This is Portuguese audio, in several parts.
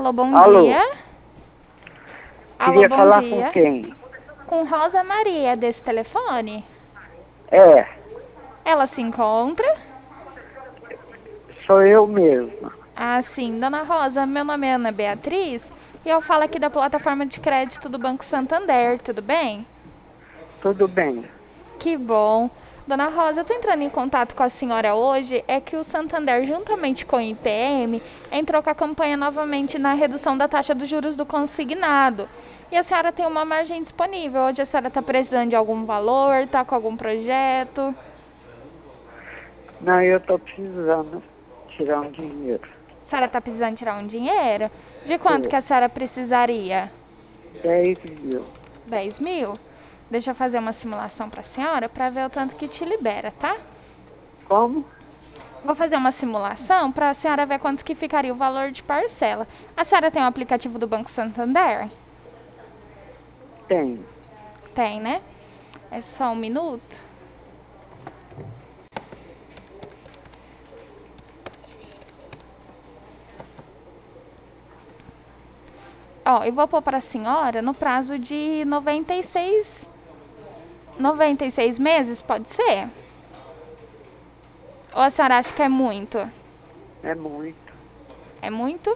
Alô, bom Alô, dia. Alô, queria bom falar com dia. quem? Com Rosa Maria, desse telefone? É, Ela se encontra? sou eu mesma. Ah, sim. Dona Rosa, meu nome é Ana Beatriz e eu falo aqui da plataforma de crédito do Banco Santander, tudo bem? Tudo bem? Que bom. Dona Rosa, eu estou entrando em contato com a senhora hoje, é que o Santander, juntamente com o IPM, entrou com a campanha novamente na redução da taxa dos juros do consignado. E a senhora tem uma margem disponível. Hoje a senhora está precisando de algum valor, está com algum projeto? Não, eu estou precisando tirar um dinheiro. A senhora está precisando tirar um dinheiro? De quanto Tô. que a senhora precisaria? 10.000. 10 mil? Deixa eu fazer uma simulação para a senhora para ver o tanto que te libera, tá? Como? Vou fazer uma simulação para a senhora ver quanto que ficaria o valor de parcela. A senhora tem o aplicativo do Banco Santander? Tenho. Tem, né? É só um minuto. Ó, eu vou pôr para a senhora no prazo de 96 meses, pode ser? Ou a senhora acha que é muito? É muito. É muito?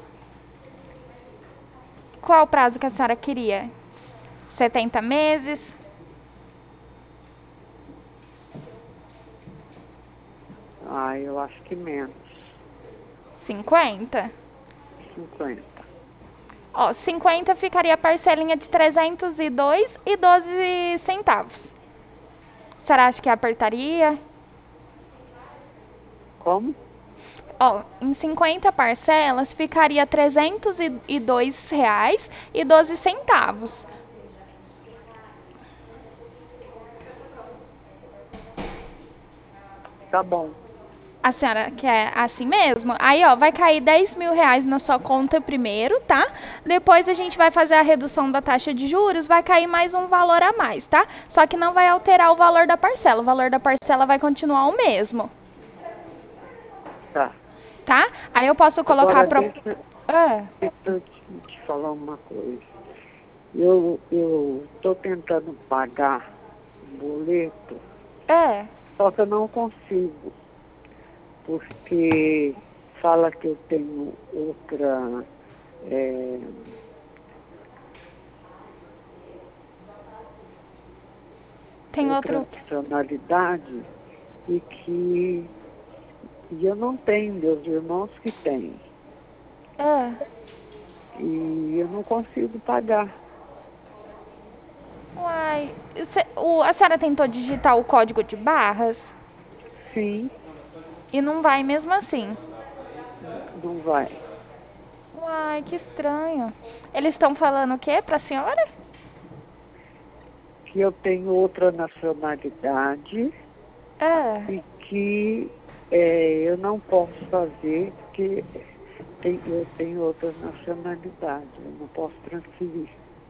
Qual o prazo que a senhora queria? 70 meses? Ah, eu acho que menos. 50? 50. Ó, 50 ficaria a parcelinha de 302,12 centavos. A senhora acha que apertaria? Como? Ó, em 50 parcelas ficaria R$ 302,12. Tá bom. A senhora quer assim mesmo? Aí, ó, vai cair R$ 10.000 na sua conta primeiro, tá? Depois a gente vai fazer a redução da taxa de juros, vai cair mais um valor a mais, tá? Só que não vai alterar o valor da parcela. O valor da parcela vai continuar o mesmo, Tá. tá? Aí eu posso colocar Agora pro... deixa eu te falar uma coisa. Eu estou tentando pagar um boleto, É. só que eu não consigo. Porque fala que eu tenho é, Tem outra outro... nacionalidade e eu não tenho, meus irmãos que têm. E eu não consigo pagar. Uai, a senhora tentou digitar o código de barras Sim, e não vai mesmo assim. não vai. Uai, que estranho. Eles estão falando o quê pra senhora? Que eu tenho outra nacionalidade É. e que eu não posso fazer porque eu tenho outra nacionalidade. Eu não posso transferir.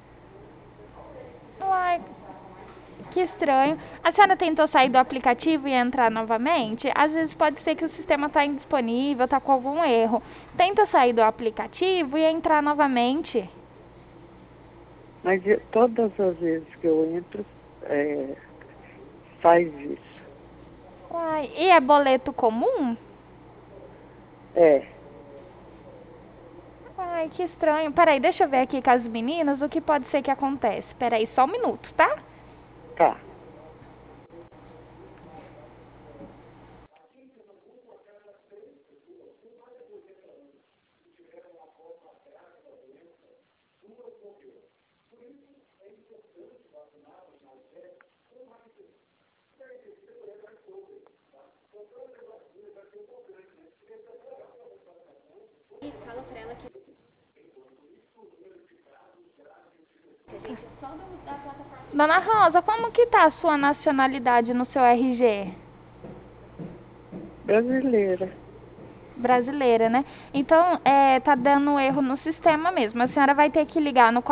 Uai, que estranho. A senhora tentou sair do aplicativo e entrar novamente? Às vezes pode ser que o sistema está indisponível, está com algum erro. Tenta sair do aplicativo e entrar novamente. Mas todas as vezes que eu entro, faz isso. Uai, e é boleto comum? É, Ai, que estranho. Peraí, deixa eu ver aqui com as meninas o que pode ser que acontece. Peraí, só um minuto, tá? tá. Dona Rosa, como que tá a sua nacionalidade no seu RG? Brasileira. Brasileira, né? Então, tá dando erro no sistema mesmo. A senhora vai ter que ligar no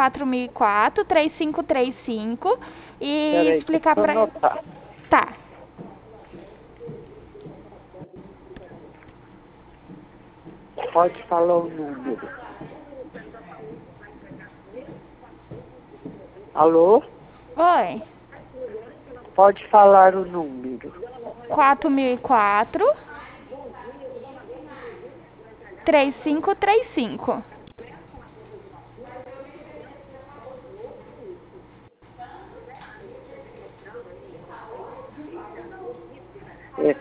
4004-3535 e Peraí, deixa explicar eu pra... anotar. Tá. Pode falar o número. Alô? Oi. Pode falar o número. 4004 3535. É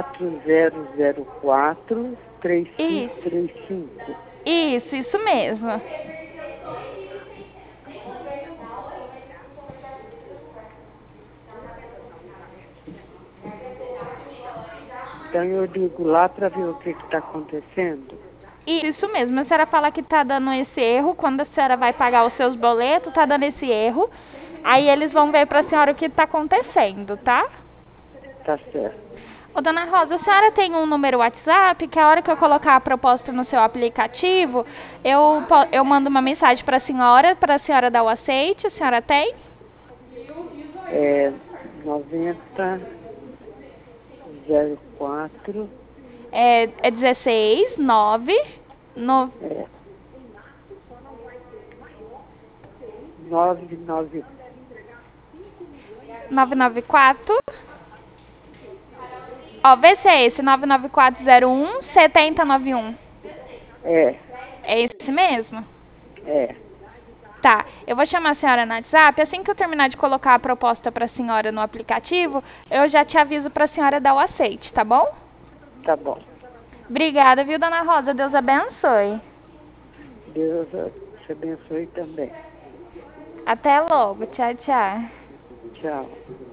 4004 Isso. 3535. Isso mesmo. Então eu ligo lá para ver o que está acontecendo. Isso mesmo. A senhora fala que tá dando esse erro. Quando a senhora vai pagar os seus boletos, tá dando esse erro. Aí eles vão ver pra senhora o que tá acontecendo, tá? Tá certo. Ô, dona Rosa, a senhora tem um número WhatsApp que a hora que eu colocar a proposta no seu aplicativo, eu mando uma mensagem pra senhora dar o aceite. A senhora tem? É 9004 É 16 9 no, é 99 994. Ó, vê se é esse, 99401 7091. é É esse mesmo? é Tá, eu vou chamar a senhora no WhatsApp. Assim que eu terminar de colocar a proposta para a senhora no aplicativo, eu já te aviso para a senhora dar o aceite, tá bom? tá bom. Obrigada, viu, dona Rosa? Deus abençoe. Deus te abençoe também. Até logo. Tchau, tchau. Tchau.